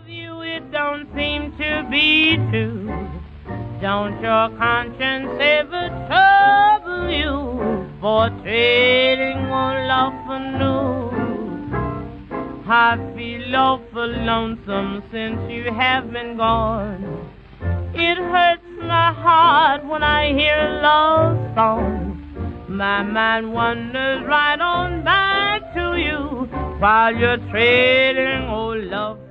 you, it don't seem to be true. Don't your conscience ever trouble you for trading one love for new? I feel awful lonesome since you have been gone. It hurts my heart when I hear a love song. My mind wanders right on back to you while you're trading old love